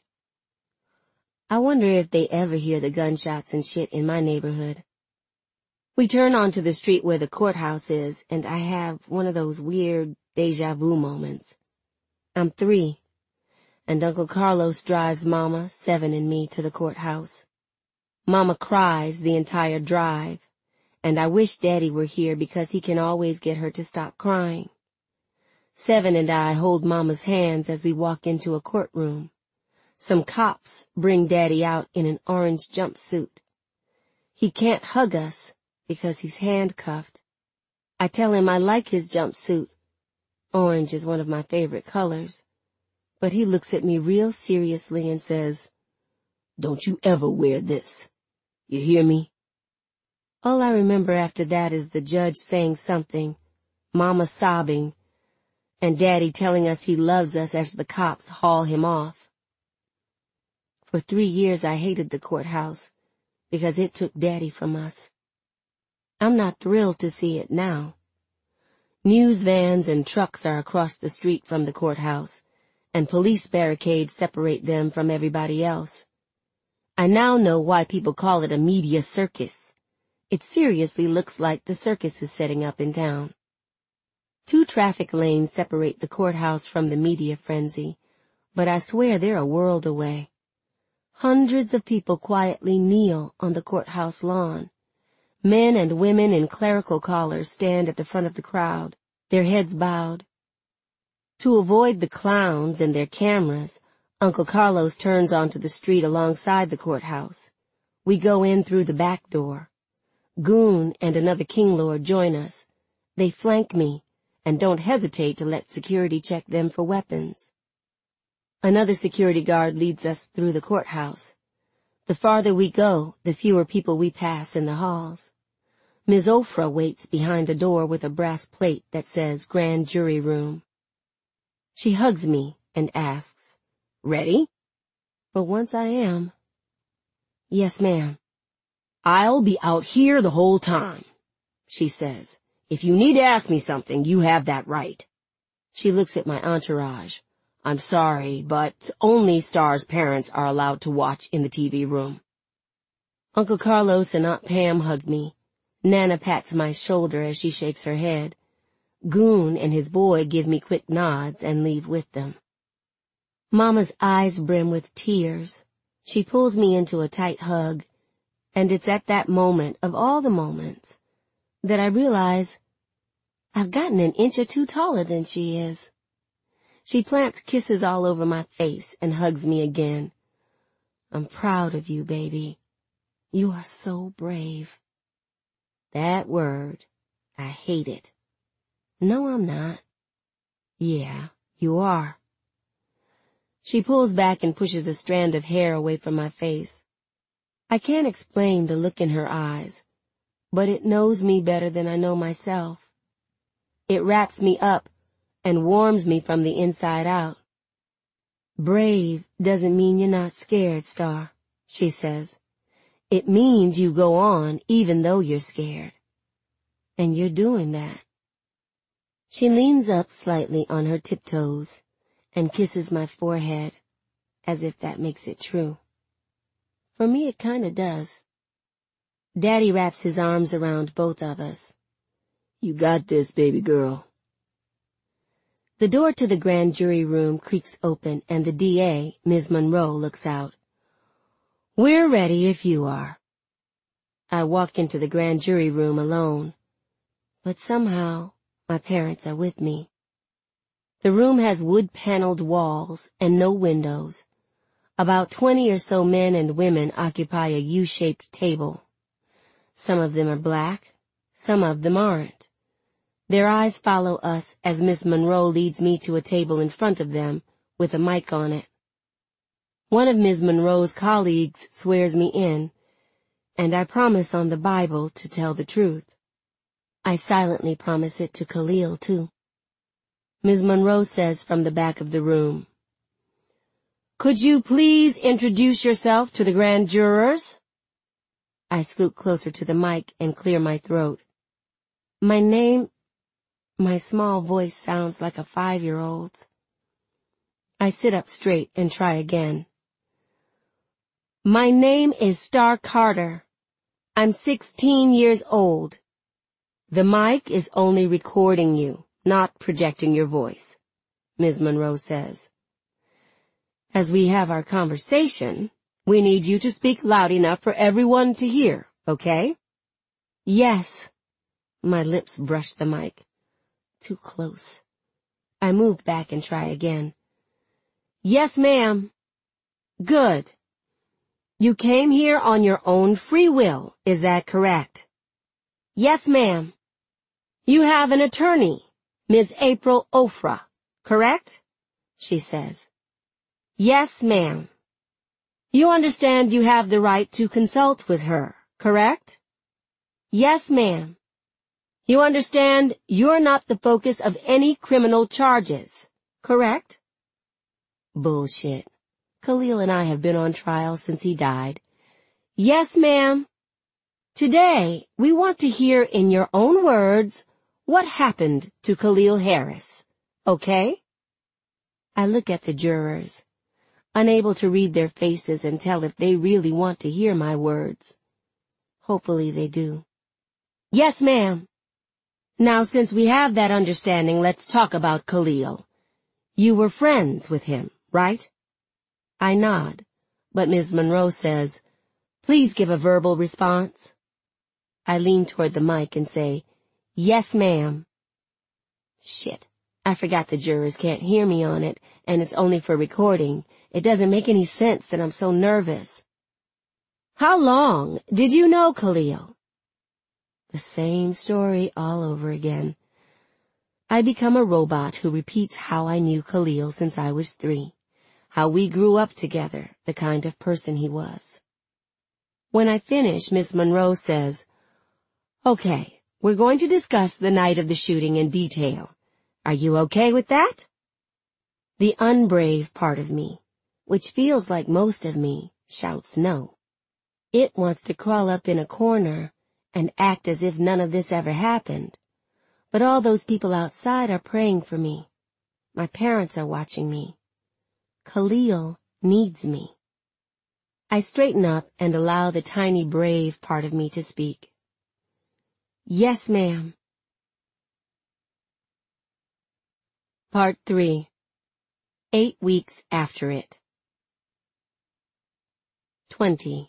I wonder if they ever hear the gunshots and shit in my neighborhood. We turn onto the street where the courthouse is, and I have one of those weird deja vu moments. I'm 3, and Uncle Carlos drives Mama, 7, and me to the courthouse. Mama cries the entire drive, and I wish Daddy were here because he can always get her to stop crying. 7 and I hold Mama's hands as we walk into a courtroom. Some cops bring Daddy out in an orange jumpsuit. He can't hug us because he's handcuffed. I tell him I like his jumpsuit. Orange is one of my favorite colors. But he looks at me real seriously and says, "Don't you ever wear this. You hear me?" All I remember after that is the judge saying something, Mama sobbing, and Daddy telling us he loves us as the cops haul him off. For 3 years I hated the courthouse because it took Daddy from us. I'm not thrilled to see it now. News vans and trucks are across the street from the courthouse, and police barricades separate them from everybody else. I now know why people call it a media circus. It seriously looks like the circus is setting up in town. 2 traffic lanes separate the courthouse from the media frenzy, but I swear they're a world away. Hundreds of people quietly kneel on the courthouse lawn. Men and women in clerical collars stand at the front of the crowd, their heads bowed. To avoid the clowns and their cameras, Uncle Carlos turns onto the street alongside the courthouse. We go in through the back door. Goon and another King Lord join us. They flank me and don't hesitate to let security check them for weapons. Another security guard leads us through the courthouse. The farther we go, the fewer people we pass in the halls. Ms. Ofra waits behind a door with a brass plate that says Grand Jury Room. She hugs me and asks, "Ready?" But once I am. "Yes, ma'am." "I'll be out here the whole time," she says. "If you need to ask me something, you have that right." She looks at my entourage. "I'm sorry, but only Star's parents are allowed to watch in the TV room." Uncle Carlos and Aunt Pam hug me. Nana pats my shoulder as she shakes her head. Goon and his boy give me quick nods and leave with them. Mama's eyes brim with tears. She pulls me into a tight hug, and it's at that moment, of all the moments, that I realize I've gotten an inch or 2 taller than she is. She plants kisses all over my face and hugs me again. "I'm proud of you, baby. You are so brave." That word, I hate it. No, I'm not. Yeah, you are. She pulls back and pushes a strand of hair away from my face. I can't explain the look in her eyes, but it knows me better than I know myself. It wraps me up and warms me from the inside out. "Brave doesn't mean you're not scared, Star," she says. "It means you go on even though you're scared. And you're doing that." She leans up slightly on her tiptoes, and kisses my forehead, as if that makes it true. For me, it kinda does. Daddy wraps his arms around both of us. You got this, baby girl. The door to the grand jury room creaks open and the DA, Ms. Monroe, looks out. We're ready if you are. I walk into the grand jury room alone, but somehow my parents are with me. The room has wood-paneled walls and no windows. About 20 or so men and women occupy a U-shaped table. Some of them are black, some of them aren't. Their eyes follow us as Miss Monroe leads me to a table in front of them with a mic on it. One of Ms. Monroe's colleagues swears me in, and I promise on the Bible to tell the truth. I silently promise it to Khalil, too. Ms. Monroe says from the back of the room, Could you please introduce yourself to the grand jurors? I scoot closer to the mic and clear my throat. My small voice sounds like a 5-year-old's. I sit up straight and try again. My name is Star Carter. I'm 16 years old. The mic is only recording you, not projecting your voice, Ms. Monroe says. As we have our conversation, we need you to speak loud enough for everyone to hear, okay? Yes. My lips brush the mic. Too close. I move back and try again. Yes, ma'am. Good. You came here on your own free will, is that correct? Yes, ma'am. You have an attorney, Ms. April Ofra, correct? She says. Yes, ma'am. You understand you have the right to consult with her, correct? Yes, ma'am. You understand you're not the focus of any criminal charges, correct? Bullshit. Khalil and I have been on trial since he died. Yes, ma'am. Today, we want to hear in your own words what happened to Khalil Harris, okay? I look at the jurors, unable to read their faces and tell if they really want to hear my words. Hopefully they do. Yes, ma'am. Now, since we have that understanding, let's talk about Khalil. You were friends with him, right? I nod, but Ms. Monroe says, Please give a verbal response. I lean toward the mic and say, Yes, ma'am. Shit, I forgot the jurors can't hear me on it, and it's only for recording. It doesn't make any sense that I'm so nervous. How long did you know Khalil? The same story all over again. I become a robot who repeats how I knew Khalil since I was 3, how we grew up together, the kind of person he was. When I finish, Miss Monroe says, Okay, we're going to discuss the night of the shooting in detail. Are you okay with that? The unbrave part of me, which feels like most of me, shouts no. It wants to crawl up in a corner and act as if none of this ever happened. But all those people outside are praying for me. My parents are watching me. Khalil needs me. I straighten up and allow the tiny brave part of me to speak. Yes, ma'am. Part 3. 8 weeks after it. 20.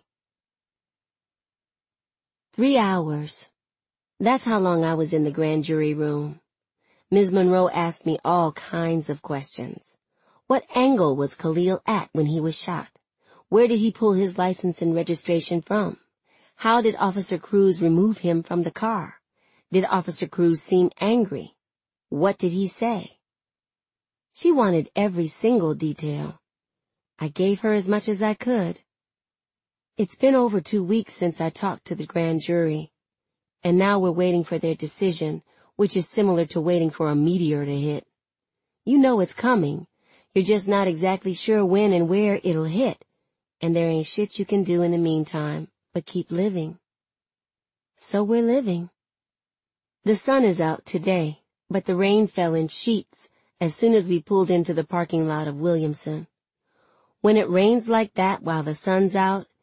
3 hours. That's how long I was in the grand jury room. Ms. Monroe asked me all kinds of questions. What angle was Khalil at when he was shot? Where did he pull his license and registration from? How did Officer Cruz remove him from the car? Did Officer Cruz seem angry? What did he say? She wanted every single detail. I gave her as much as I could. It's been over 2 weeks since I talked to the grand jury, and now we're waiting for their decision, which is similar to waiting for a meteor to hit. You know it's coming. You're just not exactly sure when and where it'll hit, and there ain't shit you can do in the meantime but keep living. So we're living. The sun is out today, but the rain fell in sheets as soon as we pulled into the parking lot of Williamson. When it rains like that while the sun's out,